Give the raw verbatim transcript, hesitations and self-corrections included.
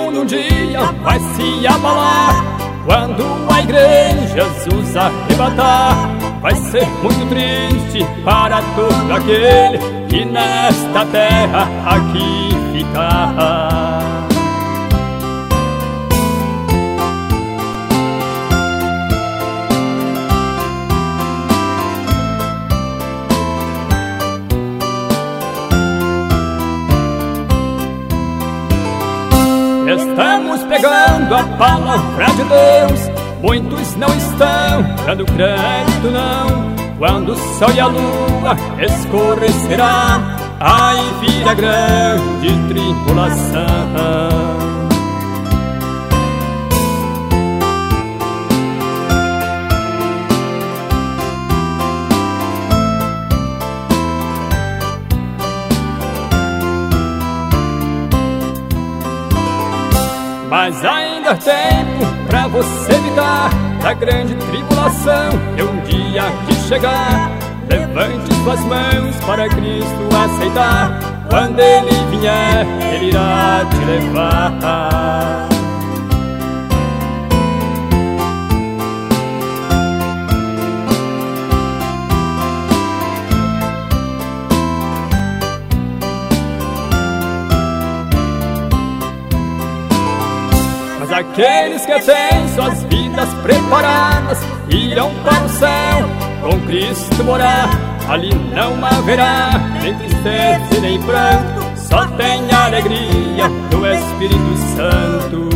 mundo um dia vai se abalar. Quando a igreja Jesus arrebatar, vai ser muito triste para todo aquele que nesta terra aqui ficar. Estamos pegando a palavra de Deus, muitos não estão dando crédito não. Quando o sol e a lua escurecerá, aí vira grande tribulação. Mas ainda há tempo pra você evitar da grande tribulação que um dia que chegar. Levante suas mãos para Cristo aceitar. Quando Ele vier, Ele irá te levar. Mas aqueles que têm suas vidas preparadas irão para o céu com Cristo morar. Ali não haverá nem tristeza e nem pranto, só tem alegria do Espírito Santo.